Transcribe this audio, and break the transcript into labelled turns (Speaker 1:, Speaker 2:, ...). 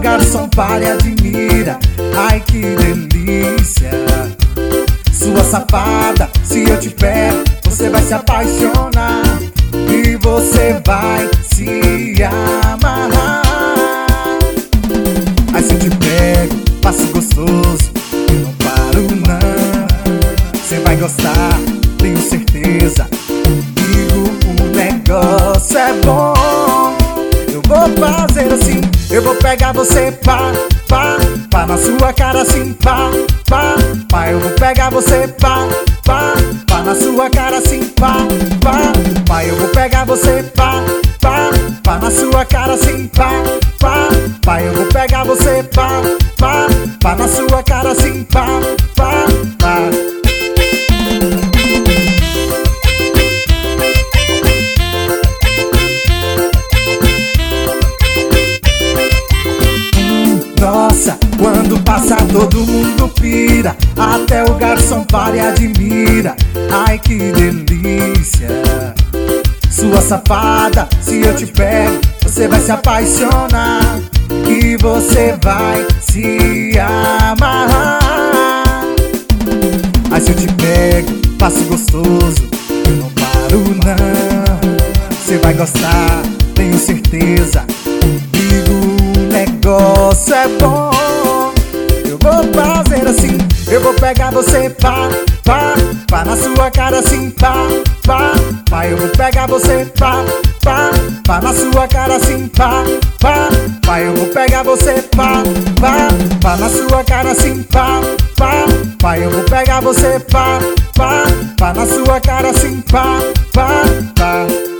Speaker 1: garçom para e admira. Ai que delícia, sua safada, se eu te pego, você vai se apaixonar e você vai se amarrar. Ai se eu te pego, passo gostoso, eu não paro não. Você vai gostar, tenho certeza, comigo o negócio é bom. Eu vou fazer assim, eu vou pegar você, pá, pá, pá na sua cara assim, pá, pá, pá. Eu vou pegar você, pá, pá, pá na sua cara assim, pá, pá, pá. Eu vou pegar você, pá, pá, pá na sua cara assim, pá, pá, pá. Eu vou pegar você, pá, pá, pá na sua cara assim, pá, pá, pá. Nossa, quando passa todo mundo pira, até o garçom para e admira. Ai que delícia, sua safada, se eu te pego, você vai se apaixonar e você vai se amarrar. Ai se eu te pego, passo gostoso, eu não paro não. Você vai gostar, tenho certeza, comigo o negócio é bom. Eu vou fazer assim, eu vou pegar você, pá, pá, pá na sua cara assim, pá, pá, pá. Eu vou pegar você, pá, pá, pá na sua cara assim, pá, pá, pá. Eu vou pegar você, pá, pá, pá na sua cara assim, pá, pá, pá. Eu vou pegar você, pá, pá, pá na sua cara assim, pá, pá, pá.